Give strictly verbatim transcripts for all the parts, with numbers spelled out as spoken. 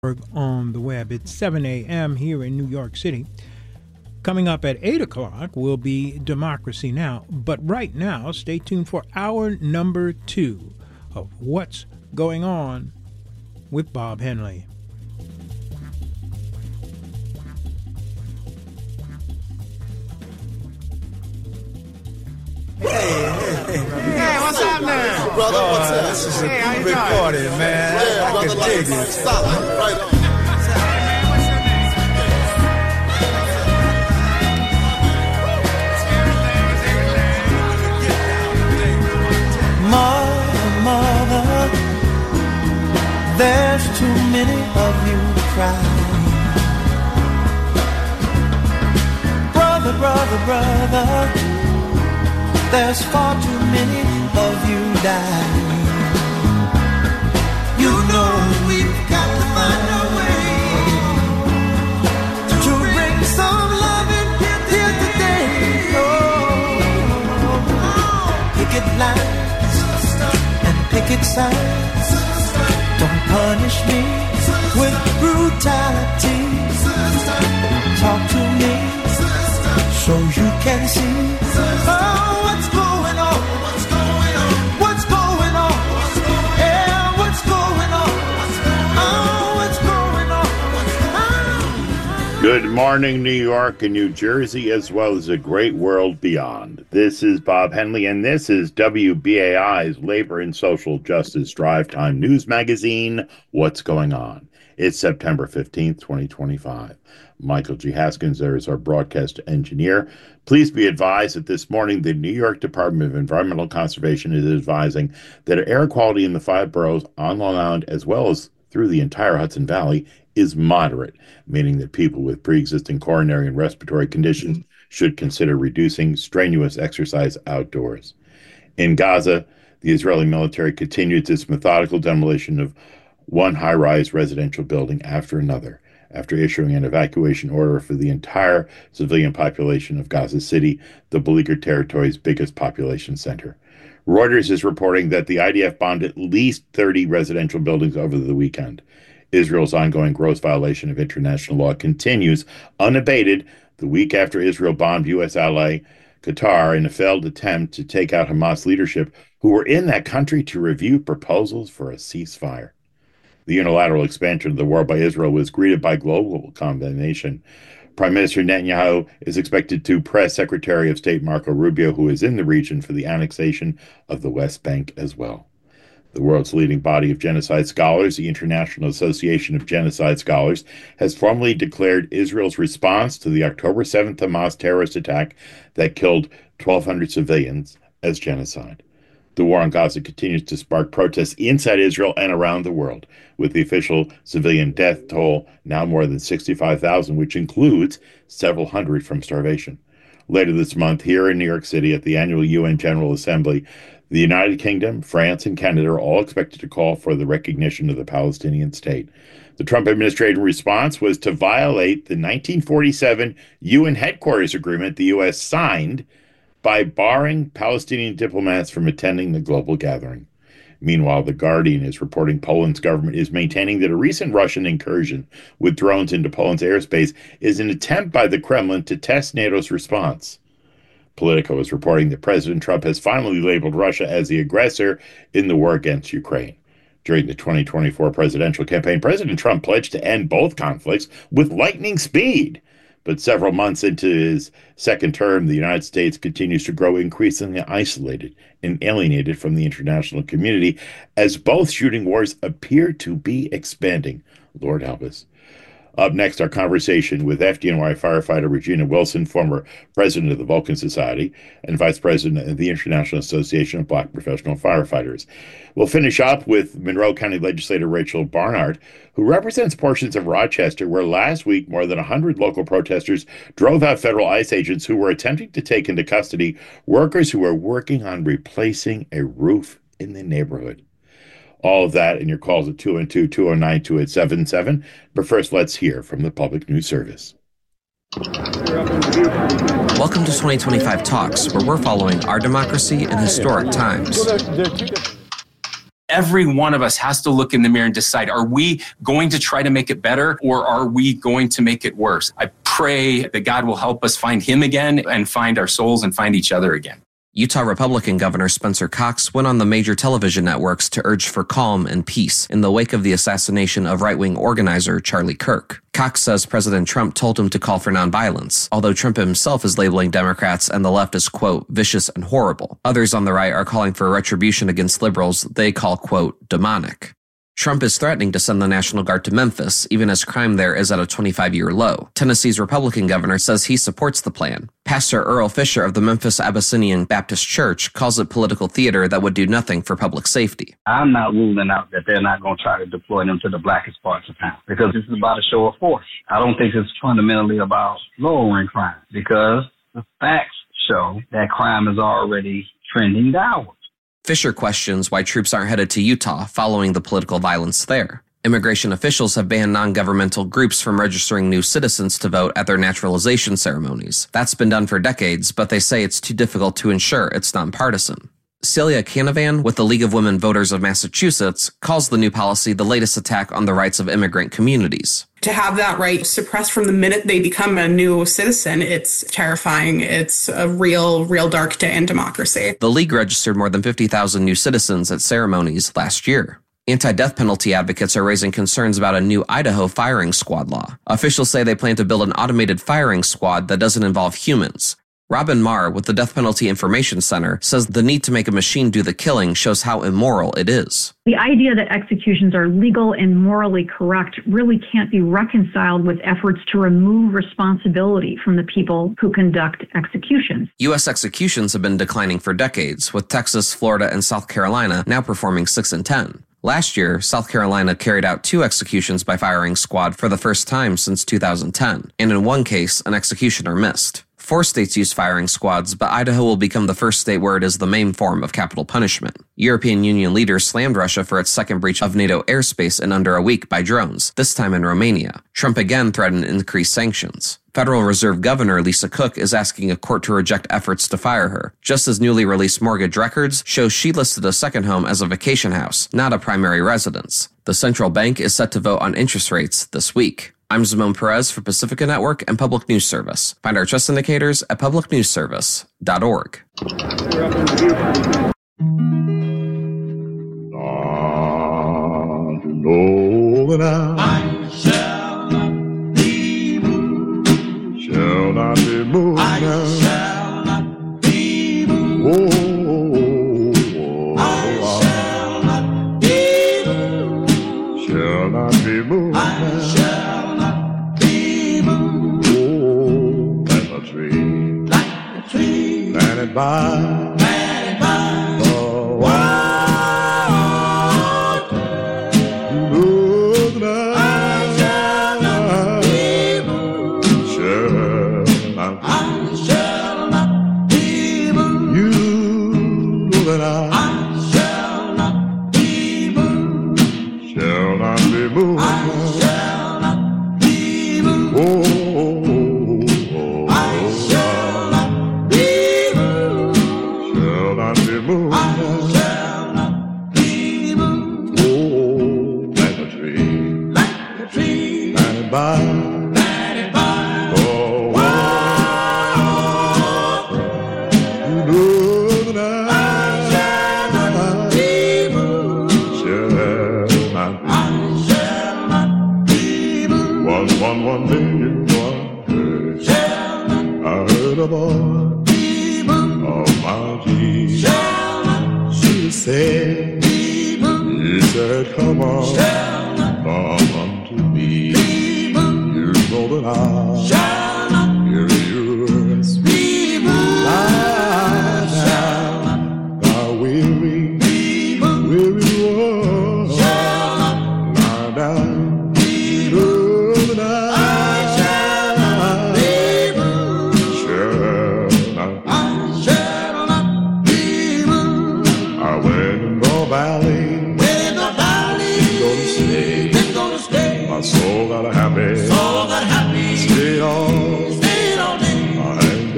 On the web. It's seven a.m. here in New York City. Coming up at eight o'clock will be Democracy Now! But right now, stay tuned for hour number two of What's Going On with Bob Henley. Hey, hey, hey, what's up now? Brother, oh, what's up? This is a hey, good party, man. Yeah, I brother, can like, dig it. Stop. Right on. Mother, mother, there's too many of you crying. Brother, brother, brother, there's far too many of you dying. You know we've got to find a way to bring some love in here today. Oh, picket lines and picket signs. Don't punish me with brutality. Talk to me so you can see. Oh, what's going on? What's going on? What's going on? What's going on? Yeah, what's going on? Oh, what's going on? Oh. Good morning, New York and New Jersey, as well as a great world beyond. This is Bob Henley, and this is W B A I's Labor and Social Justice Drive Time News Magazine, What's Going On? It's September fifteenth, twenty twenty-five. Michael G. Haskins there is our broadcast engineer. Please be advised that this morning the New York Department of Environmental Conservation is advising that air quality in the five boroughs on Long Island, as well as through the entire Hudson Valley, is moderate, meaning that people with pre-existing coronary and respiratory conditions should consider reducing strenuous exercise outdoors. In Gaza, the Israeli military continued its methodical demolition of one high-rise residential building after another, after issuing an evacuation order for the entire civilian population of Gaza City, the beleaguered territory's biggest population center. Reuters is reporting that the I D F bombed at least thirty residential buildings over the weekend. Israel's ongoing gross violation of international law continues unabated the week after Israel bombed U S ally Qatar in a failed attempt to take out Hamas leadership who were in that country to review proposals for a ceasefire. The unilateral expansion of the war by Israel was greeted by global condemnation. Prime Minister Netanyahu is expected to press Secretary of State Marco Rubio, who is in the region, for the annexation of the West Bank as well. The world's leading body of genocide scholars, the International Association of Genocide Scholars, has formally declared Israel's response to the October seventh Hamas terrorist attack that killed twelve hundred civilians as genocide. The war on Gaza continues to spark protests inside Israel and around the world, with the official civilian death toll now more than sixty-five thousand, which includes several hundred from starvation. Later this month, here in New York City at the annual U N General Assembly, the United Kingdom, France, and Canada are all expected to call for the recognition of the Palestinian state. The Trump administration response was to violate the nineteen forty-seven U N Headquarters Agreement the U S signed by barring Palestinian diplomats from attending the global gathering. Meanwhile, The Guardian is reporting Poland's government is maintaining that a recent Russian incursion with drones into Poland's airspace is an attempt by the Kremlin to test NATO's response. Politico is reporting that President Trump has finally labeled Russia as the aggressor in the war against Ukraine. During the twenty twenty-four presidential campaign, President Trump pledged to end both conflicts with lightning speed. But several months into his second term, the United States continues to grow increasingly isolated and alienated from the international community as both shooting wars appear to be expanding. Lord help us. Up next, our conversation with F D N Y firefighter Regina Wilson, former president of the Vulcan Society and vice president of the International Association of Black Professional Firefighters. We'll finish up with Monroe County legislator Rachel Barnhart, who represents portions of Rochester, where last week more than one hundred local protesters drove out federal ICE agents who were attempting to take into custody workers who were working on replacing a roof in the neighborhood. All of that in your calls at two one two, two oh nine, two eight seven seven. But first, let's hear from the Public News Service. Welcome to twenty twenty-five Talks, where we're following our democracy in historic times. every one of us has to look in the mirror and decide, are we going to try to make it better or are we going to make it worse? I pray that God will help us find him again and find our souls and find each other again. Utah Republican Governor Spencer Cox went on the major television networks to urge for calm and peace in the wake of the assassination of right-wing organizer Charlie Kirk. Cox says President Trump told him to call for nonviolence, although Trump himself is labeling Democrats and the left as, quote, vicious and horrible. Others on the right are calling for retribution against liberals they call, quote, demonic. Trump is threatening to send the National Guard to Memphis, even as crime there is at a twenty-five-year low. Tennessee's Republican governor says he supports the plan. Pastor Earl Fisher of the Memphis Abyssinian Baptist Church calls it political theater that would do nothing for public safety. I'm not ruling out that they're not going to try to deploy them to the blackest parts of town because this is about a show of force. I don't think it's fundamentally about lowering crime because the facts show that crime is already trending downward. Fisher questions why troops aren't headed to Utah following the political violence there. Immigration officials have banned non-governmental groups from registering new citizens to vote at their naturalization ceremonies. That's been done for decades, but they say it's too difficult to ensure it's nonpartisan. Celia Canavan with the League of Women Voters of Massachusetts calls the new policy the latest attack on the rights of immigrant communities. To have that right suppressed from the minute they become a new citizen, it's terrifying. It's a real, real dark day in democracy. The League registered more than fifty thousand new citizens at ceremonies last year. Anti-death penalty advocates are raising concerns about a new Idaho firing squad law. Officials say they plan to build an automated firing squad that doesn't involve humans. Robin Marr with the Death Penalty Information Center says the need to make a machine do the killing shows how immoral it is. The idea that executions are legal and morally correct really can't be reconciled with efforts to remove responsibility from the people who conduct executions. U S executions have been declining for decades, with Texas, Florida, and South Carolina now performing six and ten. Last year, South Carolina carried out two executions by firing squad for the first time since two thousand ten, and in one case, an executioner missed. Four states use firing squads, but Idaho will become the first state where it is the main form of capital punishment. European Union leaders slammed Russia for its second breach of NATO airspace in under a week by drones, this time in Romania. Trump again threatened increased sanctions. Federal Reserve Governor Lisa Cook is asking a court to reject efforts to fire her, just as newly released mortgage records show she listed a second home as a vacation house, not a primary residence. The central bank is set to vote on interest rates this week. I'm Zimone Perez for Pacifica Network and Public News Service. Find our trust indicators at public news service dot org. I shall not be moved. Shall not be moved. I shall not be moved. Oh, I shall not be moved. Shall not be moved. I shall not be moved. Oh, like a tree, like a tree planted by, planted by the water.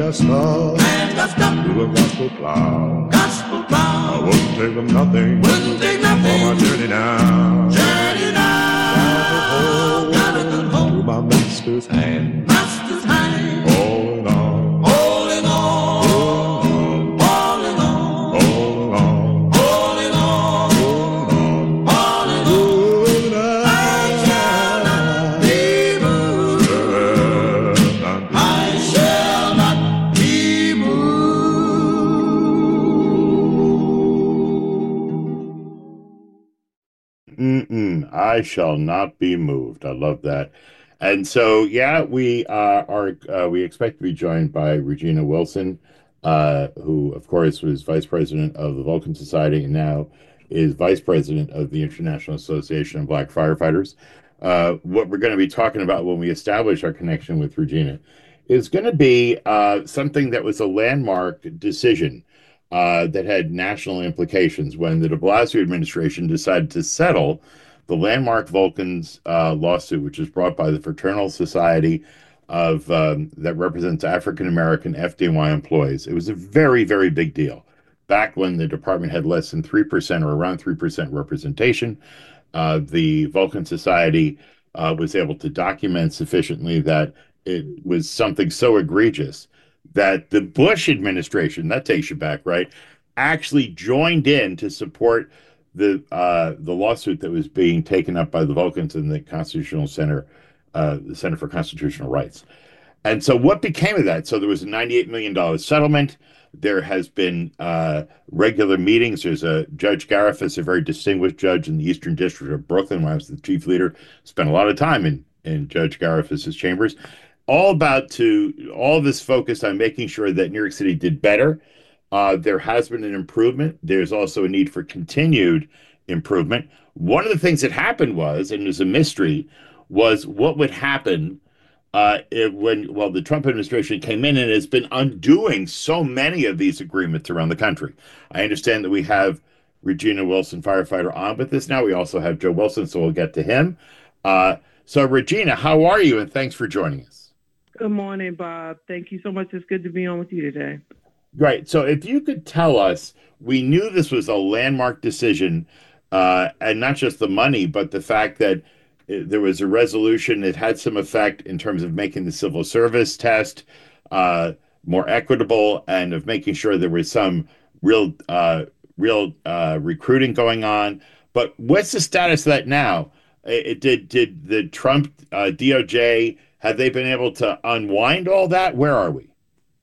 got stuck, man got stuck to a gospel cloud. gospel I cloud. wouldn't take them nothing Wouldn't take for my nothing. journey now. Journey now. Gotta come To home. my master's hand, Master's hand. all in all, All in all. All in all. all in all, All in all. All in all. I shall not be moved. I shall not be moved. Mm-mm, I shall not be moved. I love that. And so, yeah, we uh, are. Uh, we expect to be joined by Regina Wilson, uh, who, of course, was vice president of the Vulcan Society and now is vice president of the International Association of Black Firefighters. Uh, what we're going to be talking about when we establish our connection with Regina is going to be uh, something that was a landmark decision uh, that had national implications when the de Blasio administration decided to settle the landmark Vulcans uh, lawsuit, which was brought by the Fraternal Society of um, that represents African American F D N Y employees. It was a very, very big deal back when the department had less than three percent or around three percent representation. Uh, the Vulcan Society uh, was able to document sufficiently that it was something so egregious that the Bush administration, that takes you back, right, actually joined in to support the uh, the lawsuit that was being taken up by the Vulcans in the Constitutional Center, uh, the Center for Constitutional Rights. And so what became of that? So there was a ninety-eight million dollars settlement. There has been uh, regular meetings. There's a Judge Garifas, a very distinguished judge in the Eastern District of Brooklyn, where I was the chief leader, spent a lot of time in, in Judge Garifas's chambers, all about to, all of this focused on making sure that New York City did better. Uh, there has been an improvement. There's also a need for continued improvement. One of the things that happened was, and it was a mystery, was what would happen uh, if, when, well, the Trump administration came in and has been undoing so many of these agreements around the country. I understand that we have Regina Wilson, firefighter, on with this now. We also have Joe Wilson, so we'll get to him. Uh, so, Regina, how are you? And thanks for joining us. Good morning, Bob. Thank you so much. It's good to be on with you today. Right. So if you could tell us, we knew this was a landmark decision, uh, and not just the money, but the fact that it, there was a resolution that had some effect in terms of making the civil service test uh, more equitable and of making sure there was some real, uh, real uh, recruiting going on. But what's the status of that now? It, did did the Trump uh, D O J, have they been able to unwind all that? Where are we?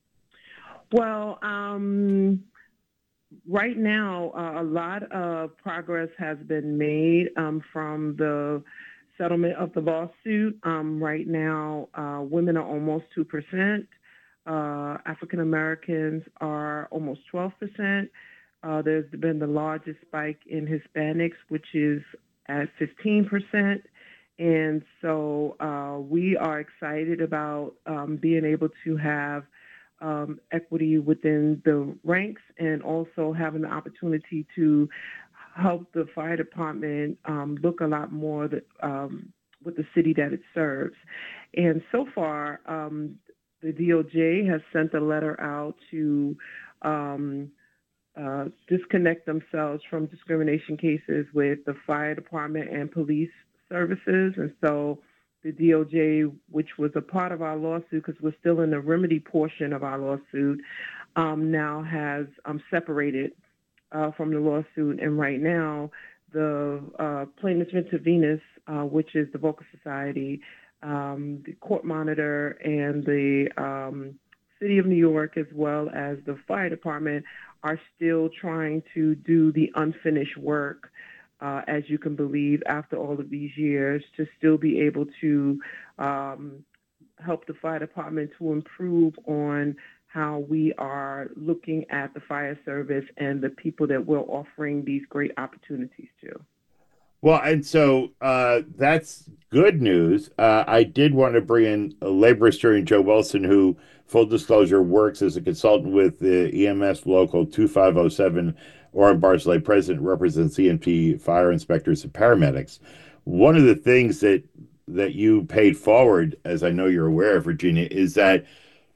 Well, um, right now, uh, a lot of progress has been made um, from the settlement of the lawsuit. Um, right now, uh, women are almost two percent. Uh, African Americans are almost twelve percent. Uh, there's been the largest spike in Hispanics, which is at fifteen percent. And so uh, we are excited about um, being able to have Um, equity within the ranks and also having the opportunity to help the fire department um, look a lot more that, um, with the city that it serves. And so far, um, the D O J has sent a letter out to um, uh, disconnect themselves from discrimination cases with the fire department and police services. And so the D O J, which was a part of our lawsuit because we're still in the remedy portion of our lawsuit, um, now has um, separated uh, from the lawsuit. And right now, the uh, plaintiffs intervenus, uh, which is the Vulcan Society, um, the court monitor, and the um, City of New York, as well as the fire department, are still trying to do the unfinished work, Uh, as you can believe, after all of these years, to still be able to um, help the fire department to improve on how we are looking at the fire service and the people that we're offering these great opportunities to. Well, and so uh, that's good news. Uh, I did want to bring in a labor historian, Joe Wilson, who, full disclosure, works as a consultant with the E M S Local two five oh seven. Orrin Barsley, president, represents E M T fire inspectors and paramedics. One of the things that that you paid forward, as I know you're aware of, Virginia, is that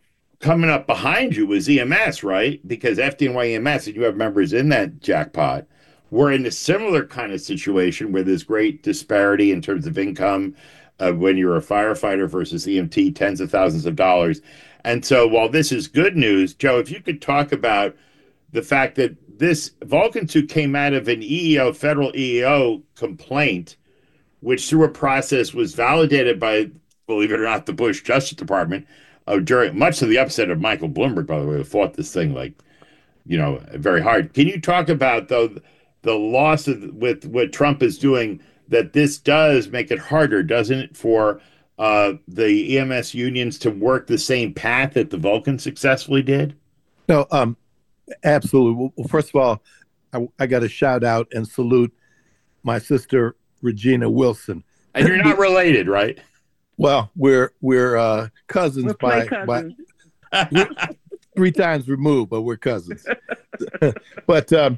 coming up behind you was E M S, right? Because F D N Y E M S, and you have members in that jackpot, were in a similar kind of situation where there's great disparity in terms of income uh, when you're a firefighter versus E M T, tens of thousands of dollars. And so while this is good news, Joe, if you could talk about the fact that this Vulcan two came out of an E E O, federal E E O complaint, which through a process was validated by, believe it or not, the Bush Justice Department, uh, during much to the upset of Michael Bloomberg, by the way, who fought this thing like, you know, very hard. Can you talk about, though, the loss of with what Trump is doing, that this does make it harder, doesn't it, for uh, the E M S unions to work the same path that the Vulcan successfully did? No, um, absolutely. Well, first of all, I, I got to shout out and salute my sister, Regina Wilson. And you're not related, right? Well, we're we're uh, cousins We're by, cousins. by three times removed, but we're cousins. But um,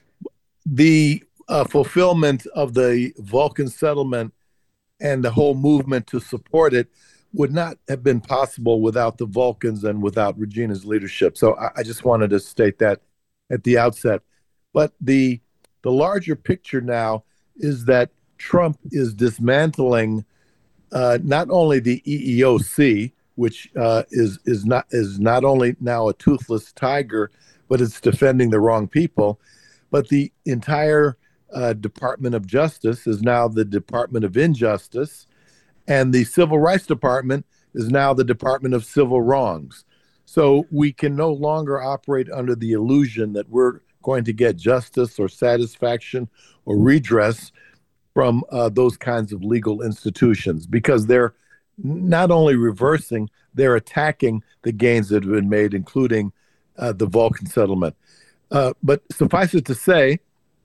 the uh, fulfillment of the Vulcan settlement and the whole movement to support it would not have been possible without the Vulcans and without Regina's leadership. So I, I just wanted to state that at the outset. But the the larger picture now is that Trump is dismantling uh, not only the E E O C, which uh, is is not is not only now a toothless tiger, but it's defending the wrong people, but the entire uh, Department of Justice is now the Department of Injustice, and the Civil Rights Department is now the Department of Civil Wrongs. So we can no longer operate under the illusion that we're going to get justice or satisfaction or redress from uh, those kinds of legal institutions, because they're not only reversing, they're attacking the gains that have been made, including uh, the Vulcan settlement. Uh, but suffice it to say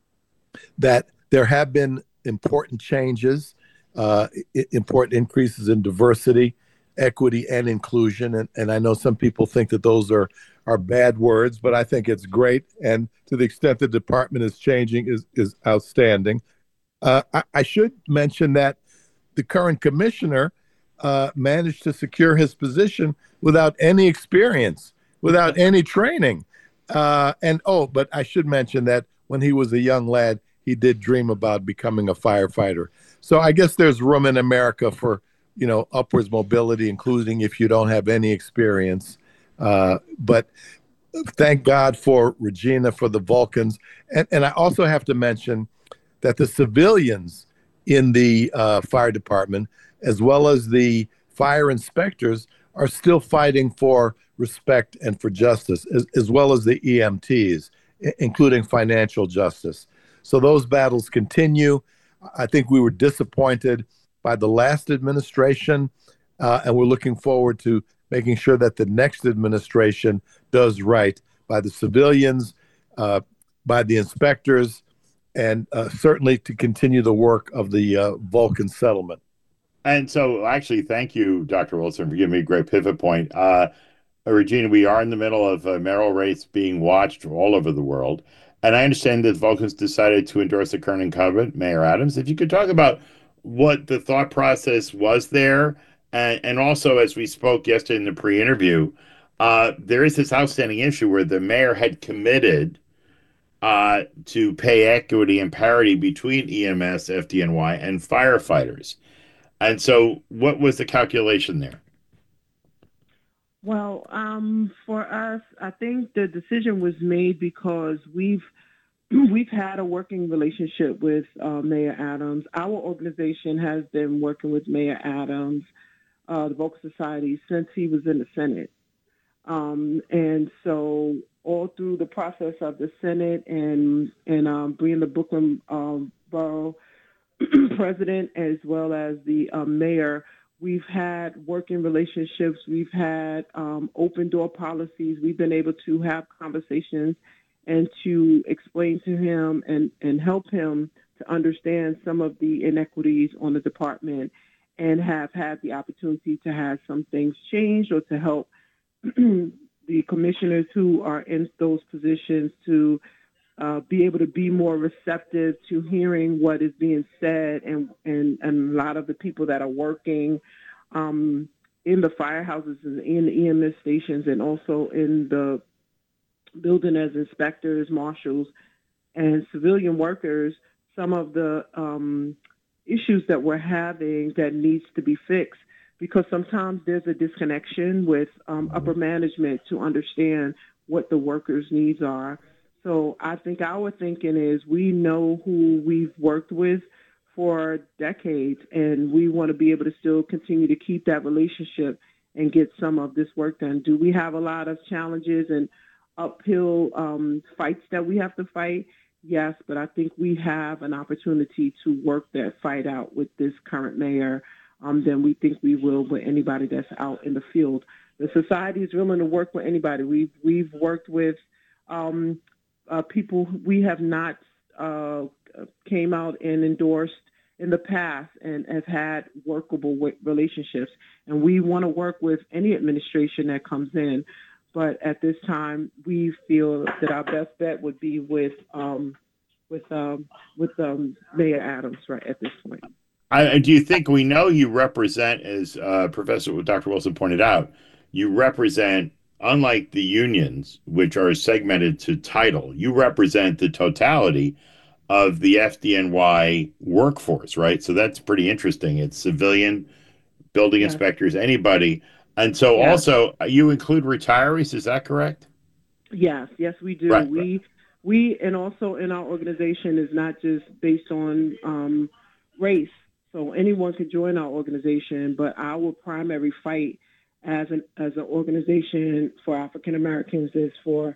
that there have been important changes, uh, I- important increases in diversity, equity, and inclusion. And, and I know some people think that those are, are bad words, but I think it's great. And to the extent the department is changing is, is outstanding. Uh, I, I should mention that the current commissioner uh, managed to secure his position without any experience, without any training. Uh, and, oh, but I should mention that when he was a young lad, he did dream about becoming a firefighter. So I guess there's room in America for, you know, upwards mobility, including if you don't have any experience. Uh, but thank God for Regina, for the Vulcans. And, and I also have to mention that the civilians in the uh, fire department, as well as the fire inspectors, are still fighting for respect and for justice, as, as well as the E M Ts, I- including financial justice. So those battles continue. I think we were disappointed by the last administration, uh, and we're looking forward to making sure that the next administration does right by the civilians, uh, by the inspectors, and uh, certainly to continue the work of the uh, Vulcan settlement. And so, actually, thank you, Doctor Wilson, for giving me a great pivot point. Uh, Regina, we are in the middle of a mayoral race being watched all over the world. And I understand that Vulcans decided to endorse the current incumbent, Mayor Adams. If you could talk about what the thought process was there, and, and also, as we spoke yesterday in the pre-interview, uh, there is this outstanding issue where the mayor had committed Uh, to pay equity and parity between E M S, F D N Y, and firefighters. And so what was the calculation there? Well, um, for us, I think the decision was made because we've we've had a working relationship with uh, Mayor Adams. Our organization has been working with Mayor Adams, uh, the Vulcan Society, since he was in the Senate. Um, and so all through the process of the Senate and and um, being the Brooklyn um, Borough president as well as the uh, mayor, we've had working relationships. We've had um, open door policies. We've been able to have conversations and to explain to him and, and help him to understand some of the inequities on the department, and have had the opportunity to have some things changed or to help the commissioners who are in those positions to uh, be able to be more receptive to hearing what is being said, and, and, and a lot of the people that are working um, in the firehouses and in the E M S stations, and also in the building as inspectors, marshals, and civilian workers, some of the um, issues that we're having that needs to be fixed, because sometimes there's a disconnection with um, upper management to understand what the workers' needs are. So I think our thinking is we know who we've worked with for decades, and we want to be able to still continue to keep that relationship and get some of this work done. Do we have a lot of challenges and uphill um, fights that we have to fight? Yes, but I think we have an opportunity to work that fight out with this current mayor um, than we think we will with anybody that's out in the field. The society is willing to work with anybody. We've, we've worked with um, uh, people we have not uh, came out and endorsed in the past and have had workable relationships. And we want to work with any administration that comes in. But at this time, we feel that our best bet would be with um, with um, with um, Mayor Adams right at this point. I, do you think, we know you represent, as uh, Professor Doctor Wilson pointed out, you represent, unlike the unions, which are segmented to title, you represent the totality of the F D N Y workforce, right? So that's pretty interesting. It's civilian, building Yes. inspectors, anybody. And so Yes. also, you include retirees, is that correct? Yes, yes, we do. Right, we we and also in our organization is not just based on um, race. So anyone can join our organization, but our primary fight as an as an organization for African Americans is for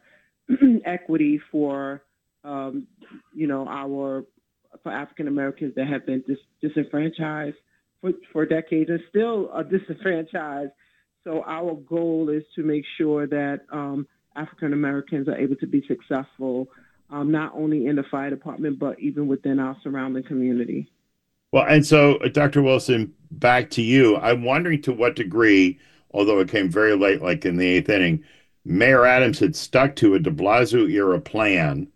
equity for um, you know our for African Americans that have been dis- disenfranchised for for decades and still are disenfranchised. So our goal is to make sure that um, African Americans are able to be successful, um, not only in the fire department, but even within our surrounding community. Well, and so, uh, Doctor Wilson, back to you. I'm wondering to what degree, although it came very late, like in the eighth inning, Mayor Adams had stuck to a de Blasio era plan,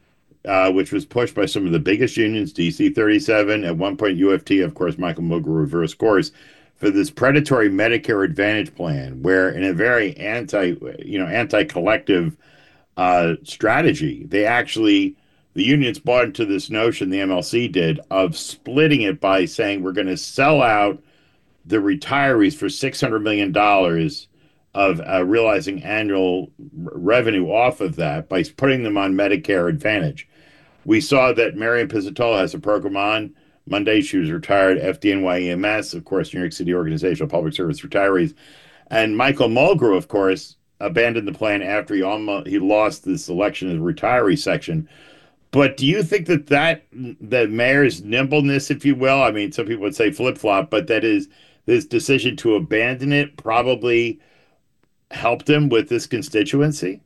uh, which was pushed by some of the biggest unions, D C thirty-seven, at one point U F T, of course, Michael Mulgrew reversed course, for this predatory Medicare Advantage plan, where in a very anti, you know, anti-collective uh, strategy, they actually, the unions bought into this notion, the M L C did, of splitting it by saying we're going to sell out the retirees for six hundred million dollars of uh, realizing annual r- revenue off of that by putting them on Medicare Advantage. We saw that Marion Pizzatola has a program on Monday. She was retired, F D N Y E M S, of course, New York City Organization of Public Service Retirees. And Michael Mulgrew, of course, abandoned the plan after he almost he lost this election as a retiree section. But do you think that that the mayor's nimbleness, if you will, I mean, some people would say flip-flop, but that is this decision to abandon it probably helped him with this constituency?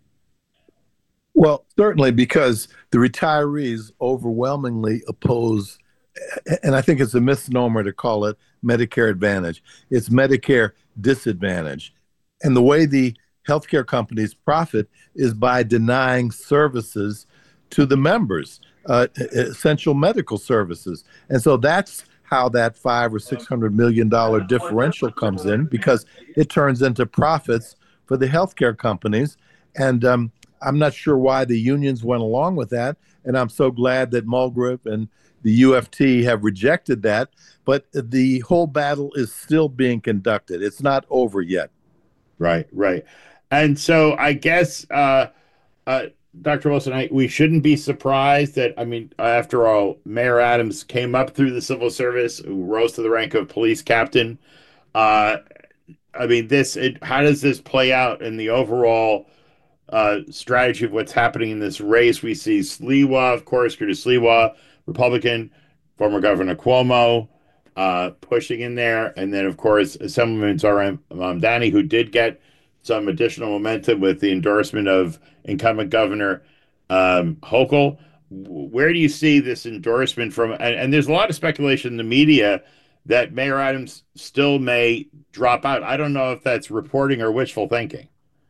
Well, certainly, because the retirees overwhelmingly oppose, and I think it's a misnomer to call it Medicare Advantage. It's Medicare Disadvantage. And the way the healthcare companies profit is by denying services to the members, uh, essential medical services. And so that's how that five or six hundred million dollar differential comes in, because it turns into profits for the healthcare companies. And um, I'm not sure why the unions went along with that. And I'm so glad that Mulgrew and the U F T have rejected that. But the whole battle is still being conducted. It's not over yet. Right, right. And so I guess, uh, uh, Doctor Wilson, I, we shouldn't be surprised that, I mean, after all, Mayor Adams came up through the civil service, rose to the rank of police captain. Uh, I mean, this, it, how does this play out in the overall uh, strategy of what's happening in this race? We see Sliwa, of course, Curtis Sliwa, Republican, former Governor Cuomo, uh, pushing in there. And then, of course, Assemblyman Zohran Mamdani, who did get some additional momentum with the endorsement of incumbent Governor um, Hochul. Where do you see this endorsement from? And, and there's a lot of speculation in the media that Mayor Adams still may drop out. I don't know if that's reporting or wishful thinking.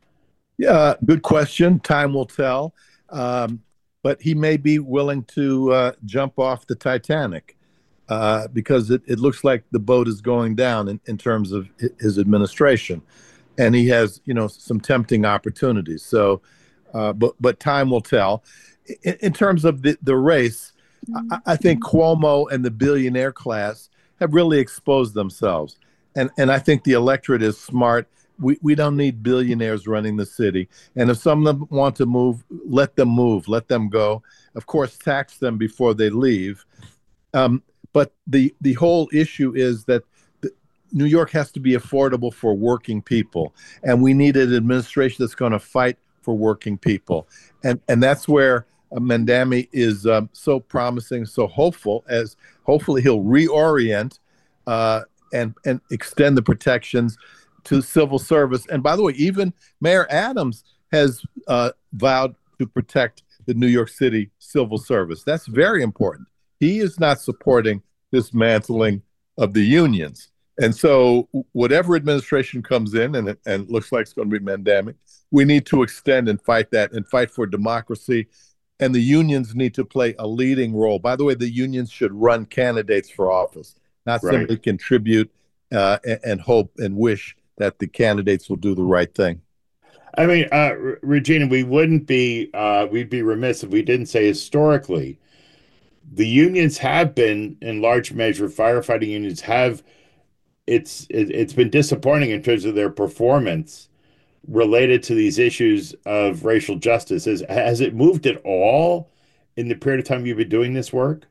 Yeah, good question. Time will tell. Um, but he may be willing to uh, jump off the Titanic. uh, because it, it looks like the boat is going down in, in terms of his administration. And he has, you know, some tempting opportunities. So, uh, but but time will tell. In, in terms of the, the race, I, I think Cuomo and the billionaire class have really exposed themselves. And and I think the electorate is smart. We we don't need billionaires running the city. And if some of them want to move, let them move, let them go. Of course, tax them before they leave. Um, but the the whole issue is that the, New York has to be affordable for working people, and we need an administration that's going to fight for working people. And and that's where uh, Mamdani is um, so promising, so hopeful, as hopefully he'll reorient uh, and and extend the protections to civil service. And by the way, even Mayor Adams has uh, vowed to protect the New York City civil service. That's very important. He is not supporting dismantling of the unions. And so whatever administration comes in, and it, and it looks like it's going to be Mamdani, we need to extend and fight that and fight for democracy. And the unions need to play a leading role. By the way, the unions should run candidates for office, not Right. simply contribute uh, and, and hope and wish that the candidates will do the right thing. I mean, uh, R- Regina, we wouldn't be, uh, we'd be remiss if we didn't say historically, the unions have been, in large measure, firefighting unions have, it's it, it's been disappointing in terms of their performance related to these issues of racial justice. Has, has it moved at all in the period of time you've been doing this work?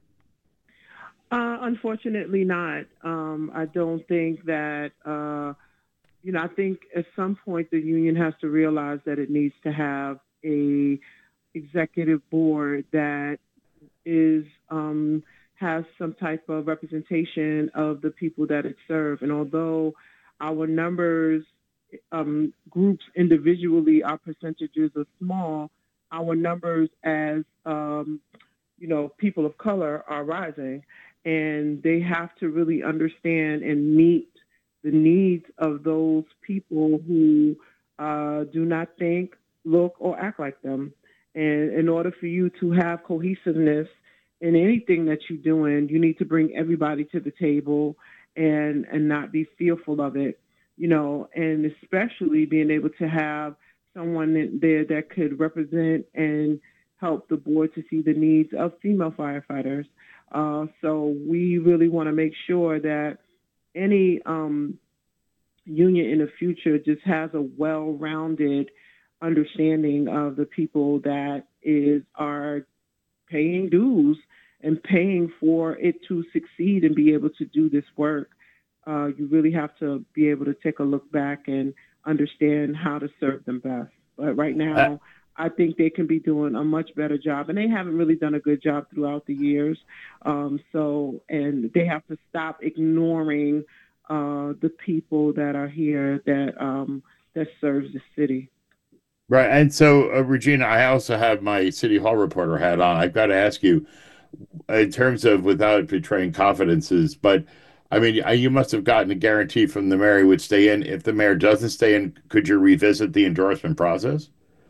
Uh, unfortunately not. Um, I don't think that, uh, you know, I think at some point the union has to realize that it needs to have a executive board that is um, has some type of representation of the people that it serves. And although our numbers, um, groups individually, our percentages are small, our numbers as, um, you know, people of color are rising. And they have to really understand and meet the needs of those people who uh, do not think, look, or act like them. And in order for you to have cohesiveness in anything that you're doing, you need to bring everybody to the table and and not be fearful of it, you know, and especially being able to have someone in there that could represent and help the board to see the needs of female firefighters. Uh, so we really want to make sure that any um, union in the future just has a well-rounded understanding of the people that is are paying dues and paying for it to succeed and be able to do this work. Uh, you really have to be able to take a look back and understand how to serve them best. But right now, I think they can be doing a much better job, and they haven't really done a good job throughout the years. Um, so, and they have to stop ignoring uh, the people that are here that um, that serves the city. Right. And so, uh, Regina, I also have my City Hall reporter hat on. I've got to ask you, in terms of, without betraying confidences, but I mean, you must have gotten a guarantee from the mayor he would stay in. If the mayor doesn't stay in, could you revisit the endorsement process?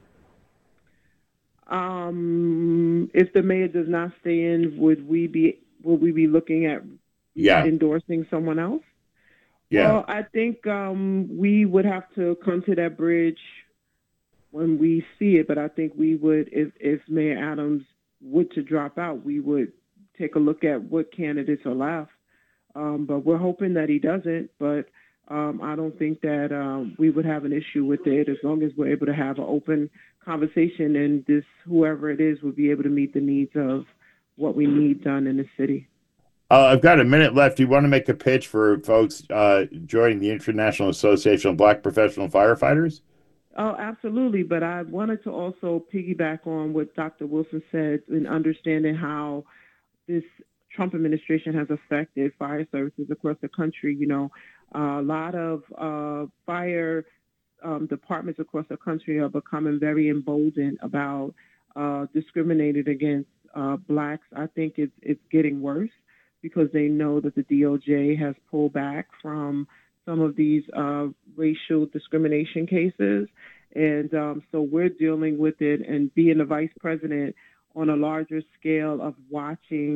Um, if the mayor does not stay in, would we be will we be looking at Yeah. endorsing someone else? Yeah. Well, I think um, we would have to come to that bridge when we see it, but I think we would, if, if Mayor Adams would to drop out, we would take a look at what candidates are left. Um, but we're hoping that he doesn't, but um, I don't think that um, we would have an issue with it as long as we're able to have an open conversation and this, whoever it is, will be able to meet the needs of what we need done in the city. Uh, I've got a minute left. Do you want to make a pitch for folks uh, joining the International Association of Black Professional Firefighters? Oh, absolutely. But I wanted to also piggyback on what Doctor Wilson said in understanding how this Trump administration has affected fire services across the country. You know, uh, a lot of uh, fire um, departments across the country are becoming very emboldened about uh, discriminated against uh, blacks. I think it's it's getting worse because they know that the D O J has pulled back from some of these uh, racial discrimination cases. And um, so we're dealing with it, and being the vice president on a larger scale of watching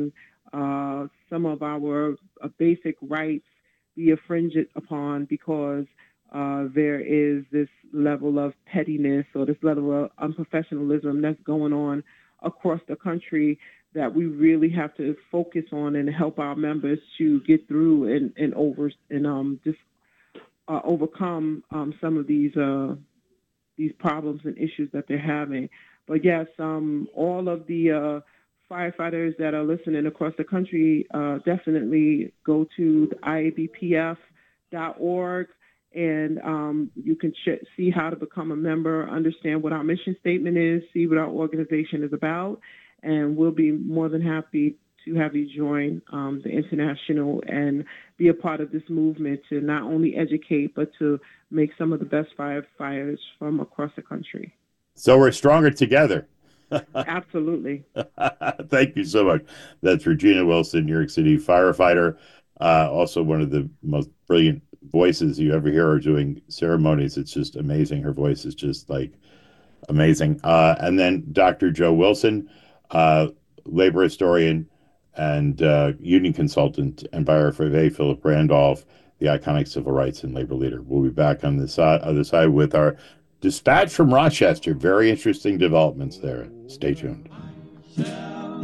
uh, some of our uh, basic rights be infringed upon because uh, there is this level of pettiness or this level of unprofessionalism that's going on across the country that we really have to focus on and help our members to get through and, and over and um, just uh, overcome um, some of these uh, these problems and issues that they're having. But yes, um, all of the uh, firefighters that are listening across the country uh, definitely go to I A B P F dot org and um, you can ch- see how to become a member, understand what our mission statement is, see what our organization is about, and we'll be more than happy to have you join um, the International and be a part of this movement to not only educate, but to make some of the best firefighters from across the country. So we're stronger together. Absolutely. Thank you so much. That's Regina Wilson, New York City firefighter. Uh, also one of the most brilliant voices you ever hear her doing ceremonies. It's just amazing. Her voice is just like amazing. Uh, and then Doctor Joe Wilson, uh, labor historian and uh, union consultant, and biographer of A. Philip Randolph, the iconic civil rights and labor leader. We'll be back on the side, other side with our dispatch from Rochester. Very interesting developments there. Stay tuned. Shall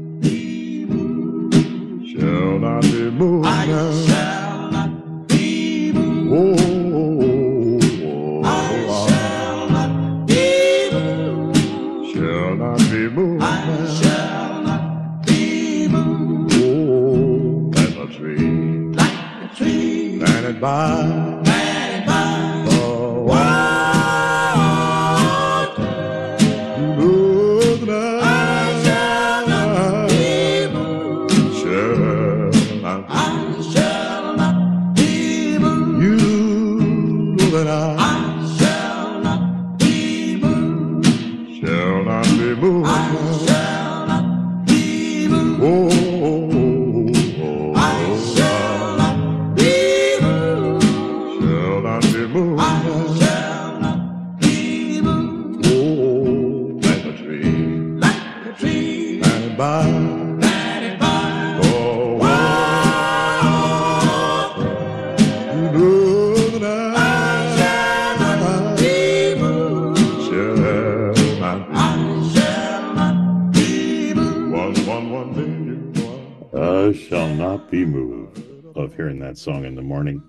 not be moved I now. shall not be moved. Oh, I shall not be moved. shall not be moved I now. shall not be moved. Oh, like a tree Like a tree planted by planted by the water. Moved now. I shall not be moved. Shall not I shall not be moved. you know that I I shall not be moved. shall not be moved I now. shall not be moved. Oh, I shall not be moved. shall not be moved I now. shall not be moved. Oh, like a tree Like a tree planted by planted by the water. You know that I shall not be moved. shall not be I shall not be moved. one, one, one million, one. I shall not be moved. Love hearing that song in the morning.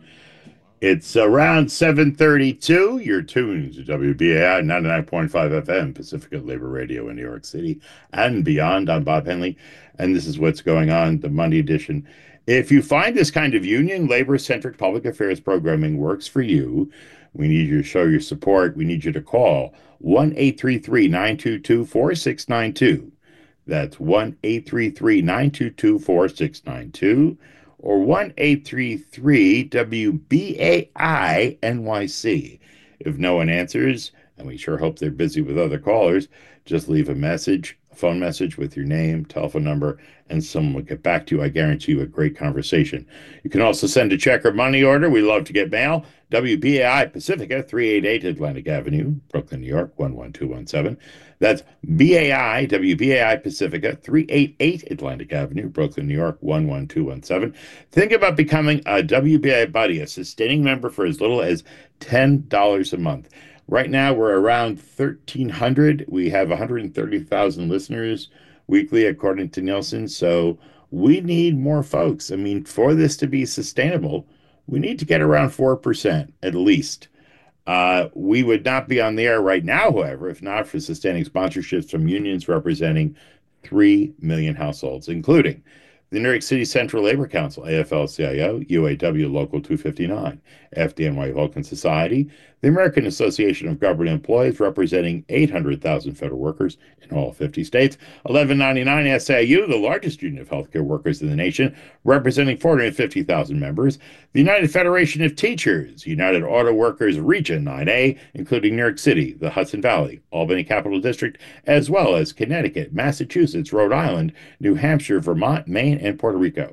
It's around seven thirty-two. You're tuned to W B A I ninety-nine point five F M, Pacifica Labor Radio in New York City and beyond. I'm Bob Henley, and this is what's going on, the Monday edition. If you find this kind of union, labor-centric public affairs programming works for you, we need you to show your support. We need you to call one eight three three, nine two two, four six nine two. That's one eight three three, nine two two, four six nine two or one eight three three W B A I N Y C. If no one answers, and we sure hope they're busy with other callers, just leave a message, a phone message with your name, telephone number, and someone will get back to you. I guarantee you a great conversation. You can also send a check or money order. We love to get mail. W B A I Pacifica, three eighty-eight Atlantic Avenue, Brooklyn, New York, one one two one seven. That's B A I, W B A I Pacifica, three eighty-eight Atlantic Avenue, Brooklyn, New York, one one two one seven. Think about becoming a W B A I buddy, a sustaining member for as little as ten dollars a month. Right now, we're around thirteen hundred. We have one hundred thirty thousand listeners weekly, according to Nielsen. So we need more folks. I mean, for this to be sustainable, we need to get around four percent at least. Uh, we would not be on the air right now, however, if not for sustaining sponsorships from unions representing three million households, including the New York City Central Labor Council, A F L C I O, U A W Local two fifty-nine, F D N Y Vulcan Society, the American Association of Government Employees representing eight hundred thousand federal workers in all fifty states, eleven ninety-nine S A U, the largest union of healthcare workers in the nation, representing four hundred fifty thousand members, the United Federation of Teachers, United Auto Workers Region nine A, including New York City, the Hudson Valley, Albany Capital District, as well as Connecticut, Massachusetts, Rhode Island, New Hampshire, Vermont, Maine, and Puerto Rico.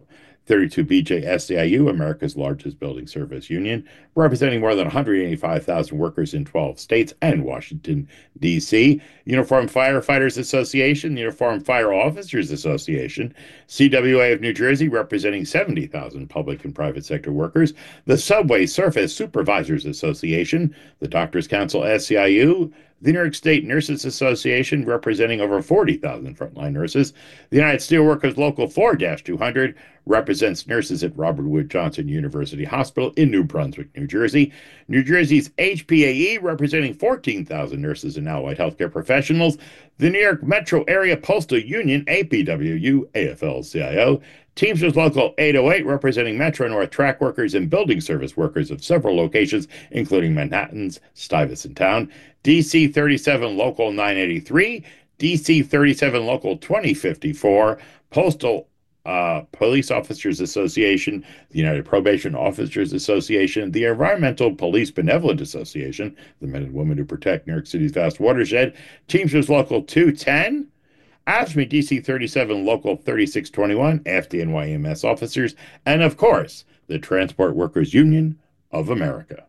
thirty-two B J S C I U, America's largest building service union, representing more than one hundred eighty-five thousand workers in twelve states and Washington, D C Uniform Firefighters Association, Uniform Fire Officers Association, C W A of New Jersey, representing seventy thousand public and private sector workers, the Subway Surface Supervisors Association, the Doctors Council S C I U, the New York State Nurses Association, representing over forty thousand frontline nurses. The United Steelworkers Local four dash two hundred represents nurses at Robert Wood Johnson University Hospital in New Brunswick, New Jersey. New Jersey's H P A E, representing fourteen thousand nurses and allied healthcare professionals. The New York Metro Area Postal Union, A P W U, A F L C I O. Teamsters Local eight oh eight, representing Metro North track workers and building service workers of several locations, including Manhattan's Stuyvesant Town. D C thirty-seven Local nine eighty-three, D C thirty-seven Local twenty fifty-four, Postal uh, Police Officers Association, the United Probation Officers Association, the Environmental Police Benevolent Association, the men and women who protect New York City's vast watershed, Teamsters Local two ten, AFSCME D C thirty-seven Local thirty-six twenty-one, F D N Y E M S officers, and of course, the Transport Workers Union of America.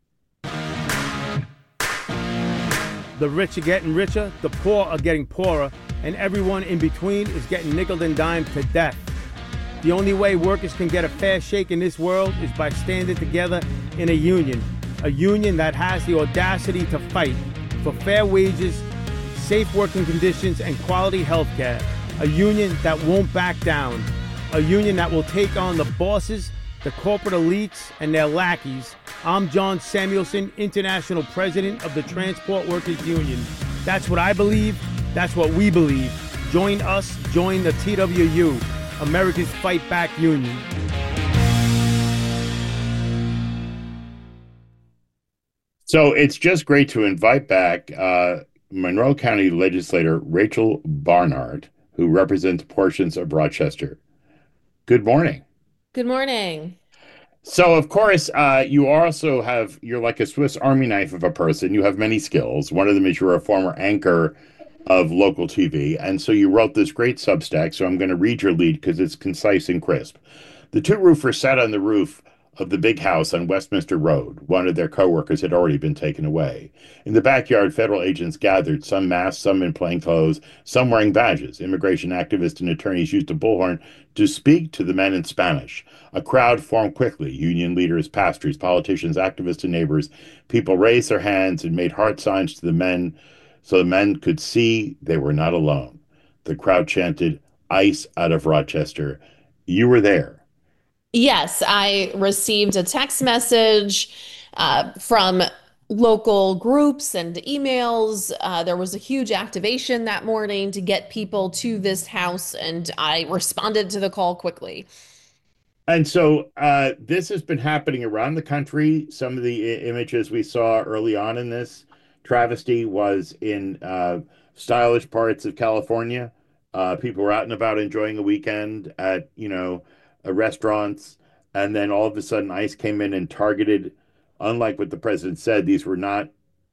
The rich are getting richer, the poor are getting poorer, and everyone in between is getting nickeled and dimed to death. The only way workers can get a fair shake in this world is by standing together in a union. A union that has the audacity to fight for fair wages, safe working conditions, and quality health care. A union that won't back down. A union that will take on the bosses, the corporate elites, and their lackeys. I'm John Samuelson, International President of the Transport Workers Union. That's what I believe. That's what we believe. Join us. Join the T W U, America's Fight Back Union. So it's just great to invite back uh, Monroe County Legislator Rachel Barnhart, who represents portions of Rochester. Good morning. Good morning. So, of course, uh, you also have, you're like a Swiss Army knife of a person. You have many skills. One of them is you're a former anchor of local T V. And so you wrote this great Substack. So I'm going to read your lead because it's concise and crisp. The two roofers sat on the roof of the big house on Westminster Road. One of their coworkers had already been taken away. In the backyard, federal agents gathered, some masked, some in plain clothes, some wearing badges. Immigration activists and attorneys used a bullhorn to speak to the men in Spanish. A crowd formed quickly. Union leaders, pastors, politicians, activists, and neighbors. People raised their hands and made heart signs to the men so the men could see they were not alone. The crowd chanted, "ICE out of Rochester." You were there. Yes, I received a text message uh, from local groups and emails. Uh, there was a huge activation that morning to get people to this house, and I responded to the call quickly. And so uh, this has been happening around the country. Some of the I- images we saw early on in this travesty was in uh, stylish parts of California. Uh, people were out and about enjoying a weekend at, you know, uh, restaurants. And then all of a sudden, ICE came in and targeted, unlike what the president said, these were not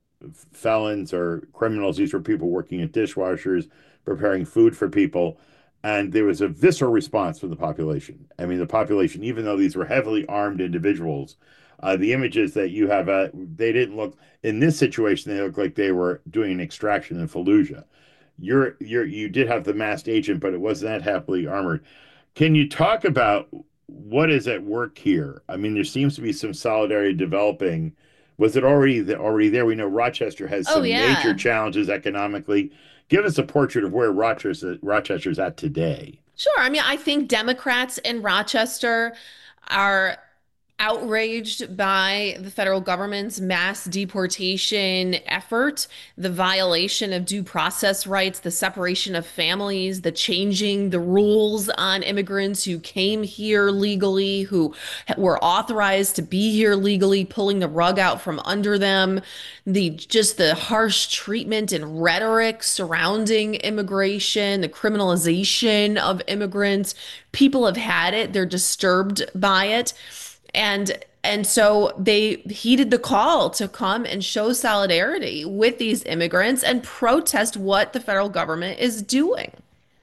felons or criminals. These were people working at dishwashers, preparing food for people. And there was a visceral response from the population. I mean, the population, even though these were heavily armed individuals, uh, the images that you have, uh, they didn't look, in this situation, they looked like they were doing an extraction in Fallujah. You're, you're, you did have the masked agent, but it wasn't that heavily armored. Can you talk about what is at work here? I mean, there seems to be some solidarity developing. Was it already the, already there? We know Rochester has some oh, yeah. major challenges economically. Give us a portrait of where Rochester Rochester's at today. Sure. I mean, I think Democrats in Rochester are outraged by the federal government's mass deportation effort, the violation of due process rights, the separation of families, the changing the rules on immigrants who came here legally, who were authorized to be here legally, pulling the rug out from under them, the just the harsh treatment and rhetoric surrounding immigration, the criminalization of immigrants. People have had it. They're disturbed by it. And and so they heeded the call to come and show solidarity with these immigrants and protest what the federal government is doing.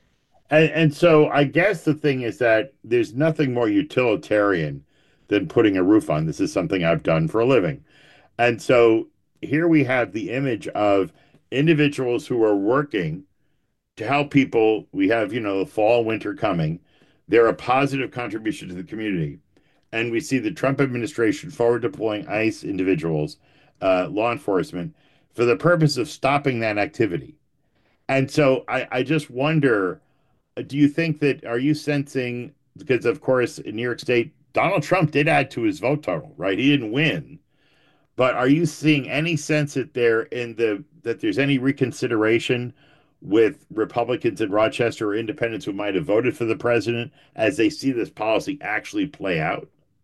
And, and so I guess the thing is that there's nothing more utilitarian than putting a roof on. This is something I've done for a living. And so here we have the image of individuals who are working to help people. We have, you know, the fall, winter coming. They're a positive contribution to the community. And we see the Trump administration forward deploying ICE individuals, uh, law enforcement, for the purpose of stopping that activity. And so I, I just wonder, do you think that, are you sensing, because of course in New York State, Donald Trump did add to his vote total, right? He didn't win. But are you seeing any sense that there in the that there's any reconsideration with Republicans in Rochester or independents who might have voted for the president as they see this policy actually play out?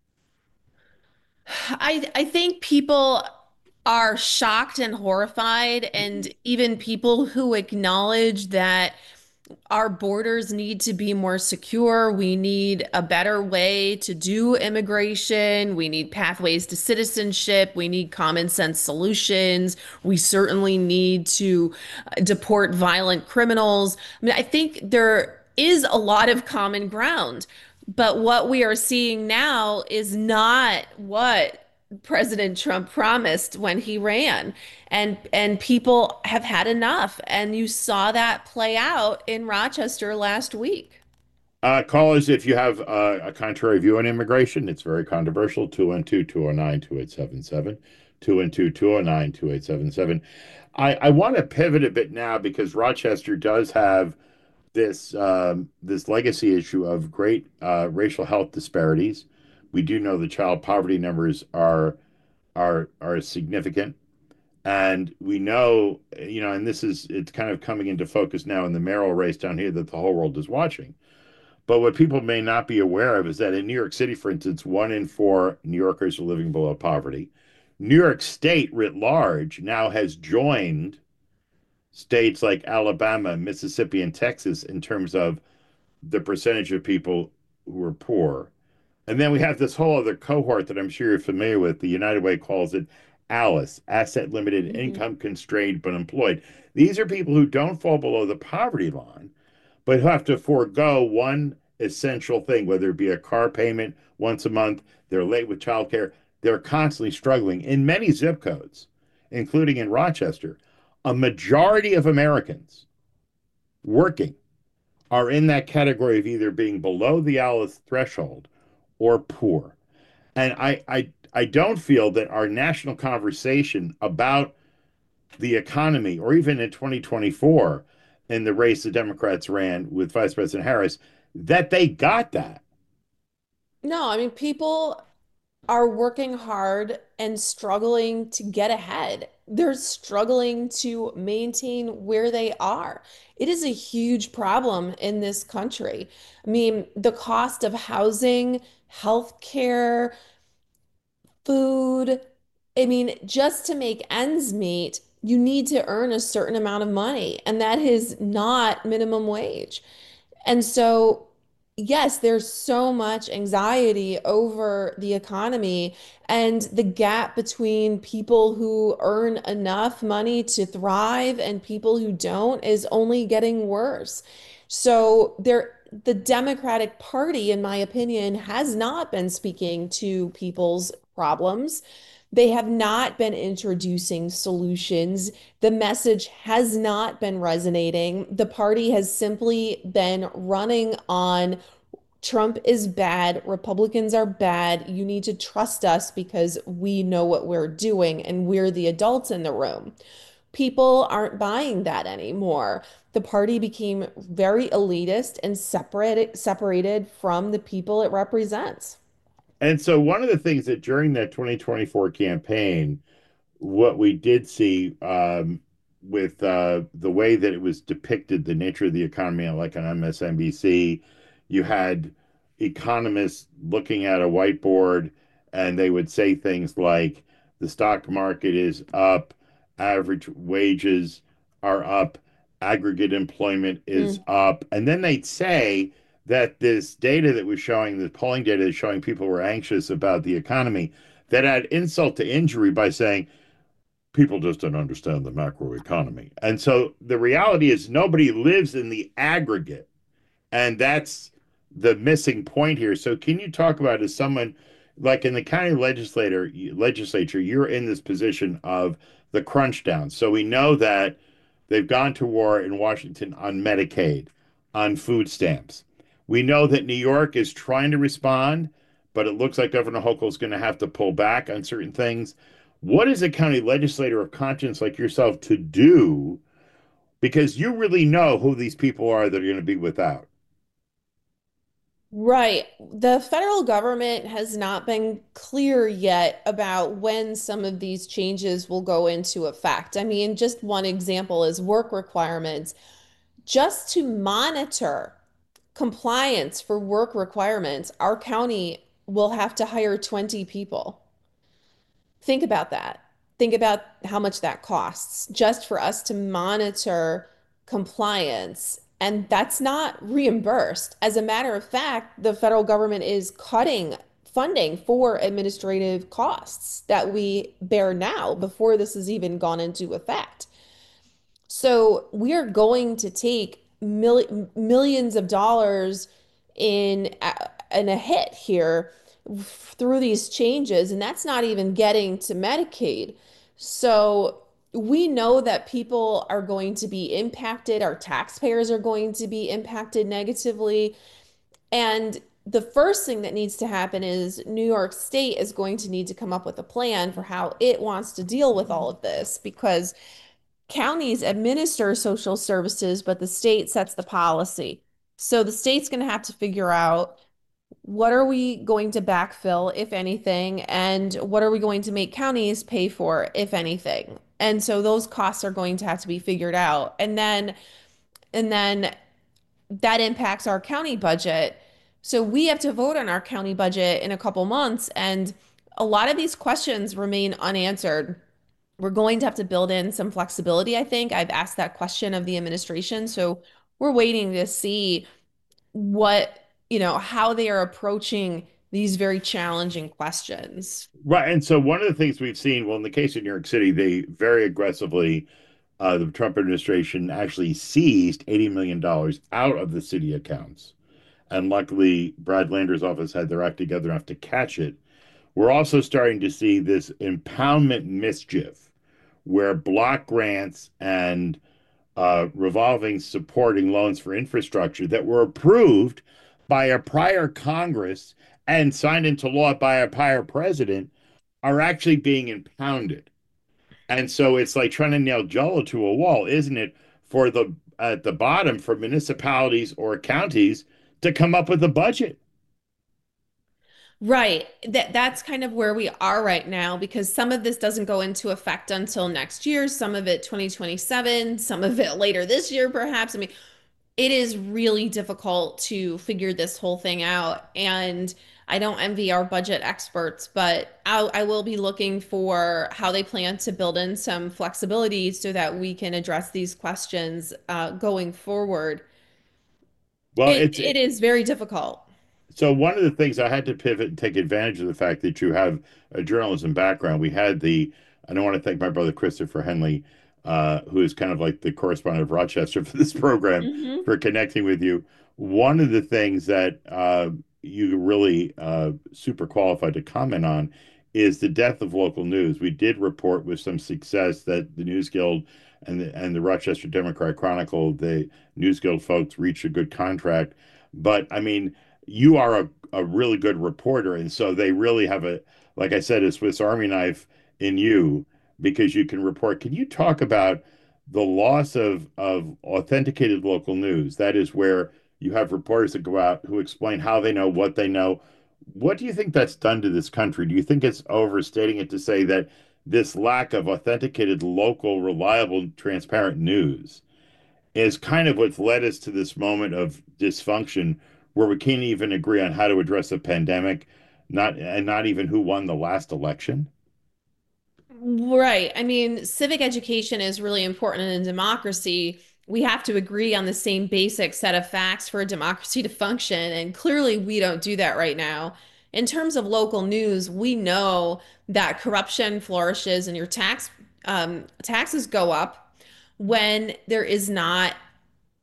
I I think people are shocked and horrified, and even people who acknowledge that our borders need to be more secure. We need a better way to do immigration. We need pathways to citizenship. We need common sense solutions. We certainly need to deport violent criminals. I mean, I think there is a lot of common ground, but what we are seeing now is not what President Trump promised when he ran. And and people have had enough. And you saw that play out in Rochester last week. Uh, callers, if you have uh, a contrary view on immigration, it's very controversial. two one two, two oh nine, two eight seven seven. two one two, two oh nine, two eight seven seven. I, I want to pivot a bit now because Rochester does have this um, this legacy issue of great uh, racial health disparities. We do know the child poverty numbers are are are significant. And we know, you know, and this is, it's kind of coming into focus now in the mayoral race down here that the whole world is watching. But what people may not be aware of is that in New York City, for instance, one in four New Yorkers are living below poverty. New York State writ large now has joined states like Alabama, Mississippi, and Texas in terms of the percentage of people who are poor. And then we have this whole other cohort that I'm sure you're familiar with. The United Way calls it ALICE, asset limited, mm-hmm. income constrained, but employed. These are people who don't fall below the poverty line, but who have to forego one essential thing, whether it be a car payment once a month, they're late with childcare. They're constantly struggling. In many zip codes, including in Rochester, a majority of Americans working are in that category of either being below the ALICE threshold or poor. And I, I I don't feel that our national conversation about the economy, or even in twenty twenty-four, in the race the Democrats ran with Vice President Harris, that they got that. No, I mean, people are working hard and struggling to get ahead. They're struggling to maintain where they are. It is a huge problem in this country. I mean, the cost of housing, healthcare, food. I mean, just to make ends meet, you need to earn a certain amount of money, and that is not minimum wage. And so, yes, there's so much anxiety over the economy, and the gap between people who earn enough money to thrive and people who don't is only getting worse. So there the Democratic Party, in my opinion, has not been speaking to people's problems. They have not been introducing solutions. The message has not been resonating. The party has simply been running on Trump is bad, Republicans are bad, you need to trust us because we know what we're doing and we're the adults in the room. People aren't buying that anymore. The party became very elitist and separated separated from the people it represents. And so one of the things that during that twenty twenty-four campaign, what we did see um, with uh, the way that it was depicted, the nature of the economy, like on M S N B C, you had economists looking at a whiteboard and they would say things like, the stock market is up, average wages are up, aggregate employment is mm. up. And then they'd say that this data that was showing, the polling data is showing people were anxious about the economy, that add insult to injury by saying, people just don't understand the macro economy. And so the reality is nobody lives in the aggregate And that's the missing point here. So can you talk about, as someone like in the county legislator legislature, you're in this position of the crunch down. So we know that they've gone to war in Washington on Medicaid, on food stamps. We know that New York is trying to respond, but it looks like Governor Hochul is going to have to pull back on certain things. What is a county legislator of conscience like yourself to do? Because you really know who these people are that are going to be without. Right. The federal government has not been clear yet about when some of these changes will go into effect. I mean, just one example is work requirements. Just to monitor compliance for work requirements, our county will have to hire twenty people. Think about that. Think about how much that costs just for us to monitor compliance. And that's not reimbursed. As a matter of fact, the federal government is cutting funding for administrative costs that we bear now before this has even gone into effect. So we are going to take mil millions of dollars in, in a hit here through these changes, and that's not even getting to Medicaid. So we know that people are going to be impacted, our taxpayers are going to be impacted negatively. And the first thing that needs to happen is New York State is going to need to come up with a plan for how it wants to deal with all of this, because counties administer social services, but the state sets the policy. So the state's going to have to figure out, what are we going to backfill, if anything, and what are we going to make counties pay for, if anything? And so those costs are going to have to be figured out. And then, and then that impacts our county budget. So we have to vote on our county budget in a couple months, and a lot of these questions remain unanswered. We're going to have to build in some flexibility, I think. I've asked that question of the administration, so we're waiting to see what, you know, how they are approaching these very challenging questions. Right. And so one of the things we've seen, well, in the case of New York City, they very aggressively, uh, the Trump administration actually seized eighty million dollars out of the city accounts. And luckily, Brad Lander's office had their act together enough to catch it. We're also starting to see this impoundment mischief where block grants and uh, revolving supporting loans for infrastructure that were approved by a prior Congress and signed into law by a prior president are actually being impounded. And so it's like trying to nail Jello to a wall, isn't it, for the at the bottom for municipalities or counties to come up with a budget. Right. That that's kind of where we are right now, because some of this doesn't go into effect until next year, some of it twenty twenty-seven, some of it later this year, perhaps. I mean, it is really difficult to figure this whole thing out. And I don't envy our budget experts, but I, I will be looking for how they plan to build in some flexibility so that we can address these questions uh, going forward. Well, it, it's, it is very difficult. So one of the things I had to pivot and take advantage of the fact that you have a journalism background. We had the, and I want to thank my brother Christopher Henley, uh, who is kind of like the correspondent of Rochester for this program, mm-hmm. for connecting with you. One of the things that uh, you really uh, super qualified to comment on is the death of local news. We did report with some success that the News Guild and the, and the Rochester Democrat Chronicle, the News Guild folks reached a good contract. But I mean, you are a, a really good reporter. And so they really have a, like I said, a Swiss Army knife in you because you can report. Can you talk about the loss of, of authenticated local news? That is where you have reporters that go out who explain how they know what they know. What do you think that's done to this country? Do you think it's overstating it to say that this lack of authenticated, local, reliable, transparent news is kind of what's led us to this moment of dysfunction where we can't even agree on how to address a pandemic, not and not even who won the last election? Right. I mean, civic education is really important in a democracy. We have to agree on the same basic set of facts for a democracy to function. And clearly we don't do that right now. In terms of local news, we know that corruption flourishes and your tax um, taxes go up when there is not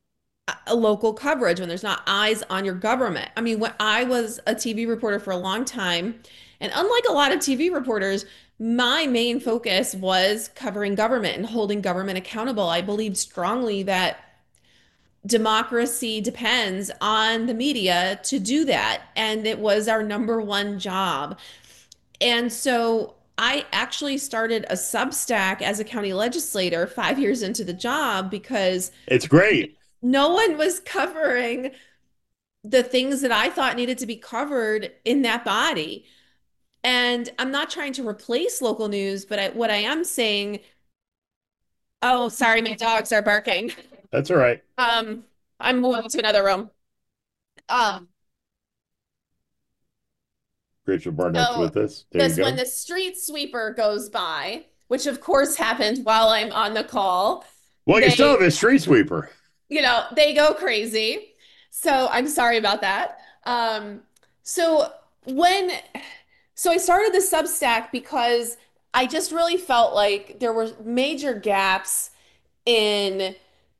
a local coverage, when there's not eyes on your government. I mean, when I was a T V reporter for a long time, and unlike a lot of T V reporters, my main focus was covering government and holding government accountable. I believed strongly that democracy depends on the media to do that, and it was our number one job. And so I actually started a Substack as a county legislator five years into the job because it's great. No one was covering the things that I thought needed to be covered in that body. And I'm not trying to replace local news, but I, what I am saying, oh, sorry, my dogs are barking. That's all right. Um, I'm moving to another room. Um, Rachel Barnett's so with us. There you this go. when the street sweeper goes by, which of course happened while I'm on the call. Well, they, you still have a street sweeper. You know, they go crazy. So I'm sorry about that. Um, so when, so I started the Substack because I just really felt like there were major gaps in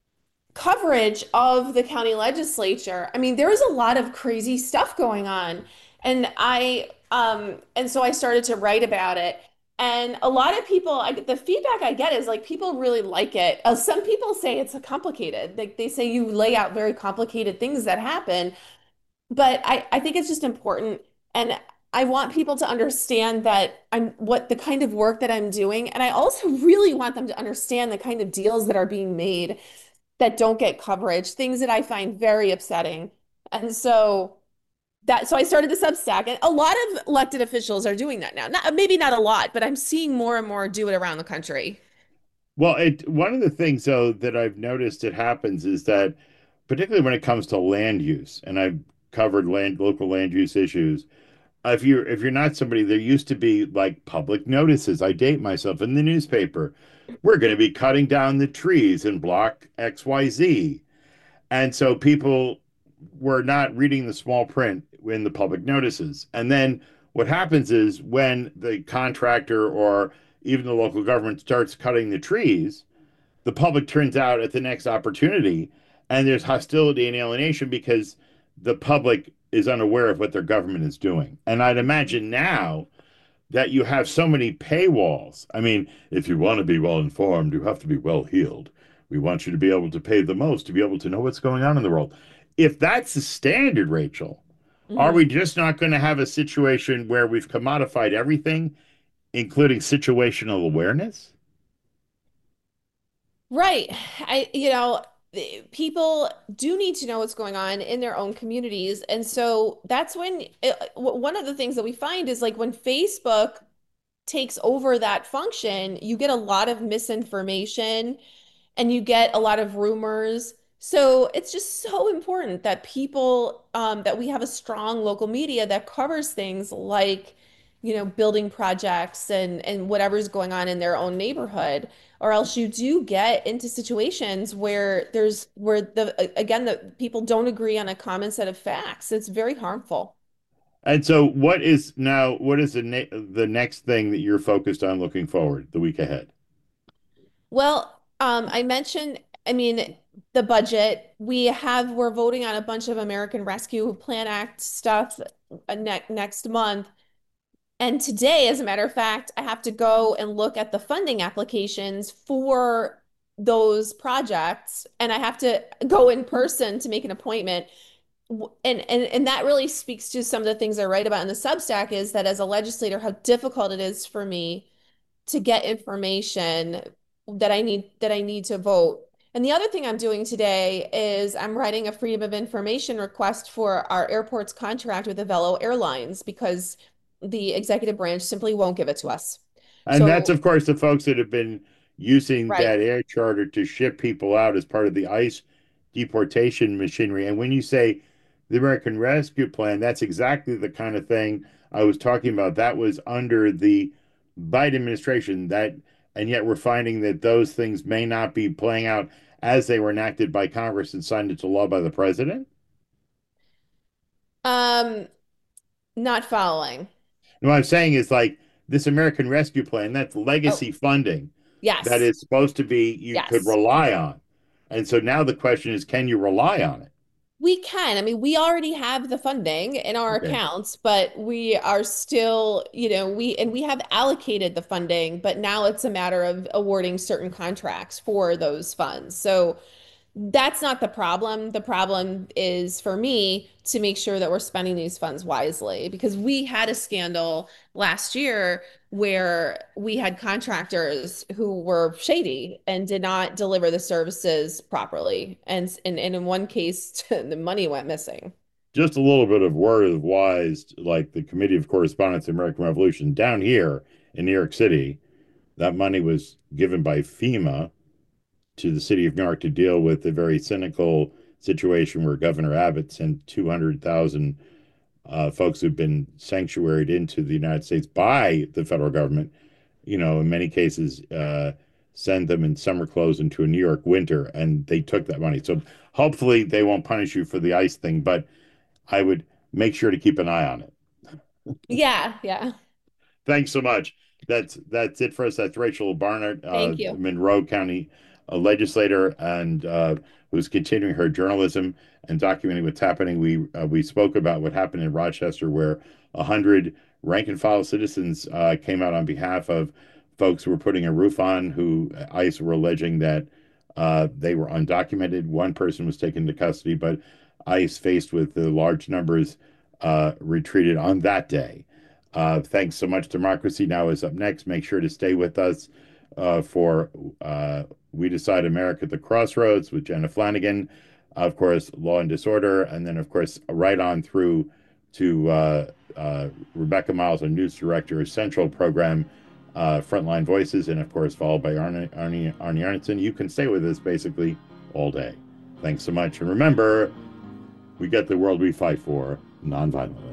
coverage of the county legislature. I mean, there was a lot of crazy stuff going on. And I, um, and so I started to write about it. And a lot of people, I, the feedback I get is like people really like it. Uh, some people say it's complicated. Like they say you lay out very complicated things that happen. But I, I think it's just important. And I want people to understand that I'm what the kind of work that I'm doing. And I also really want them to understand the kind of deals that are being made that don't get coverage, things that I find very upsetting. And so that so I started the Substack, and a lot of elected officials are doing that now. Not maybe not a lot, but I'm seeing more and more do it around the country. Well, it one of the things though that I've noticed it happens is that particularly when it comes to land use, and I've covered land local land use issues, if you're if you're not somebody, there used to be like public notices. I date myself in the newspaper. We're going to be cutting down the trees in block X Y Z. And so people were not reading the small print in the public notices. And then what happens is when the contractor or even the local government starts cutting the trees, the public turns out at the next opportunity, and there's hostility and alienation because the public is unaware of what their government is doing. And I'd imagine now that you have so many paywalls. I mean, if you want to be well informed, you have to be well heeled. We want you to be able to pay the most to be able to know what's going on in the world. If that's the standard, Rachel, mm-hmm. are we just not going to have a situation where we've commodified everything, including situational awareness? Right. I, you know, people do need to know what's going on in their own communities. And so that's when it, one of the things that we find is like when Facebook takes over that function, you get a lot of misinformation and you get a lot of rumors. So it's just so important that people, um, that we have a strong local media that covers things like, you know, building projects and, and whatever's going on in their own neighborhood, or else you do get into situations where there's, where the, again, the people don't agree on a common set of facts. It's very harmful. And so what is now, what is the, ne the next thing that you're focused on looking forward the week ahead? Well, um, I mentioned, I mean, the budget, we have, we're voting on a bunch of American Rescue Plan Act stuff uh, ne next month. And today, as a matter of fact, I have to go and look at the funding applications for those projects. And I have to go in person to make an appointment. And, and, and that really speaks to some of the things I write about in the Substack, is that as a legislator, how difficult it is for me to get information that I need, that I need to vote. And the other thing I'm doing today is I'm writing a freedom of information request for our airport's contract with Avelo Airlines, because the executive branch simply won't give it to us. And so, that's, of course, the folks that have been using right. that air charter to ship people out as part of the ICE deportation machinery. And when you say the American Rescue Plan, that's exactly the kind of thing I was talking about. That was under the Biden administration, that, and yet we're finding that those things may not be playing out as they were enacted by Congress and signed into law by the president. Um, not following. And what I'm saying is, like, this American Rescue Plan, that's legacy oh. funding. Yes. That is supposed to be, you yes. could rely on. And so now the question is, can you rely on it? We can. I mean, we already have the funding in our Okay. accounts, but we are still, you know, we and we have allocated the funding, but now it's a matter of awarding certain contracts for those funds. So that's not the problem. The problem is for me to make sure that we're spending these funds wisely, because we had a scandal last year where we had contractors who were shady and did not deliver the services properly. And, and, and in one case, the money went missing. Just a little bit of word of wise, like the Committee of Correspondence of the American Revolution down here in New York City, that money was given by FEMA to the city of New York to deal with the very cynical situation where Governor Abbott sent two hundred thousand uh, folks who've been sanctuaried into the United States by the federal government, you know, in many cases, uh, send them in summer clothes into a New York winter, and they took that money. So hopefully they won't punish you for the ICE thing, but I would make sure to keep an eye on it. Yeah, yeah. Thanks so much. That's that's it for us. That's Rachel Barnard, uh, Thank you. Monroe County uh, legislator, and uh, who's continuing her journalism and documenting what's happening. We uh, we spoke about what happened in Rochester, where a hundred rank and file citizens uh, came out on behalf of folks who were putting a roof on, who ICE were alleging that uh, they were undocumented. One person was taken into custody, but ICE, faced with the large numbers, uh, retreated on that day. Uh, thanks so much. Democracy Now! Is up next. Make sure to stay with us uh, for uh, We Decide America at the Crossroads with Jenna Flanagan. Of course, Law and Disorder. And then, of course, right on through to uh, uh, Rebecca Miles, our news director, of Central Program, uh, Frontline Voices. And, of course, followed by Arnie, Arnie, Arnie Arnson. You can stay with us basically all day. Thanks so much. And remember, we get the world we fight for nonviolently.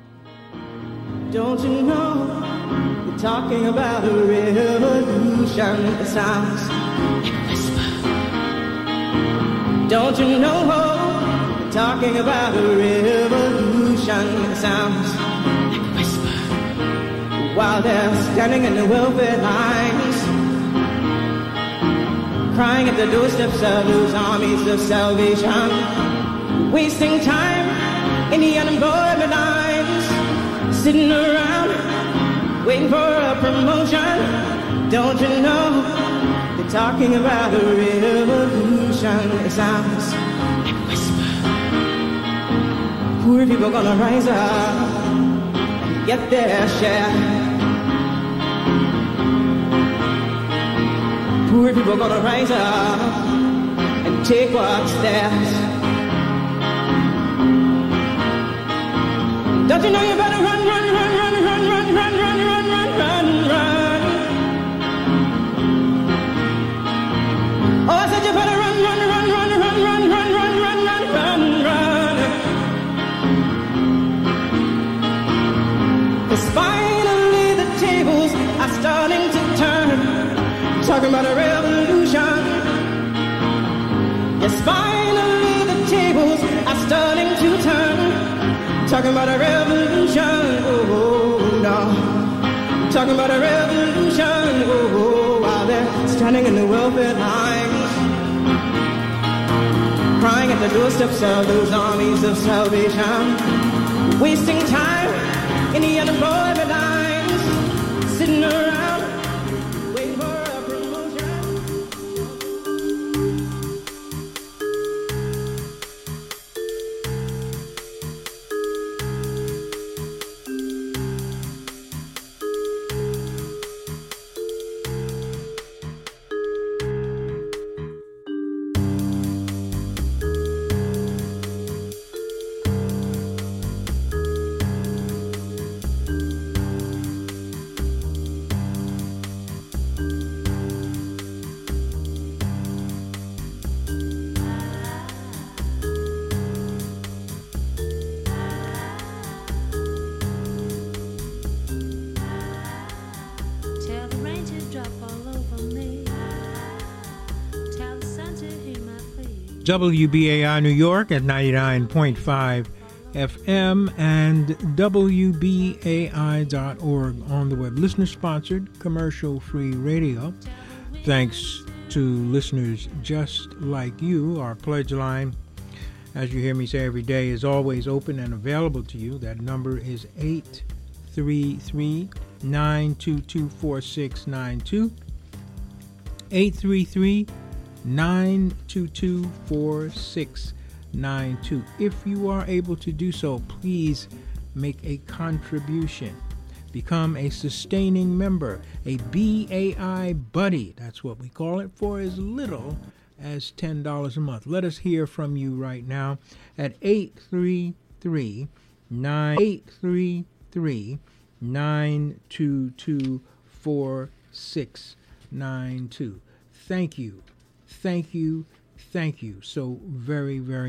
Don't you know we're talking about a revolution that sounds like a whisper? Don't you know we're talking about a revolution that sounds like a whisper? While they're standing in the welfare lines, crying at the doorsteps of those armies of salvation, wasting time in the unemployment lines, sitting around, waiting for a promotion. Don't you know, they're talking about a revolution. It sounds like a whisper. Poor people gonna rise up and get their share. Poor people gonna rise up and take what's theirs. Don't you know you better run, run, run, run, run, run, run, run, run, run, run, run. Oh, I said you better run, run, run, run, run, run, run, run, run, run, run, run. 'Cause finally the tables are starting to turn. Talking about a revolution. Yes, finally the tables are starting to turn. Talking about a revolution, oh, no. Talking about a revolution, oh, while they're standing in the welfare lines, crying at the doorsteps of those armies of salvation, wasting time in the unemployment lines, sitting around, waiting for a promotion. W B A I New York at ninety-nine point five F M and W B A I dot org on the web. Listener-sponsored, commercial-free radio. Thanks to listeners just like you. Our pledge line, as you hear me say every day, is always open and available to you. That number is eight three three, nine two two, four six nine two. eight three three, nine two two, four six nine two. If you are able to do so, please make a contribution. Become a sustaining member, a B A I buddy. That's what we call it, for as little as ten dollars a month. Let us hear from you right now at eight three three, nine two two, four six nine two. Thank you, thank you, thank you so very, very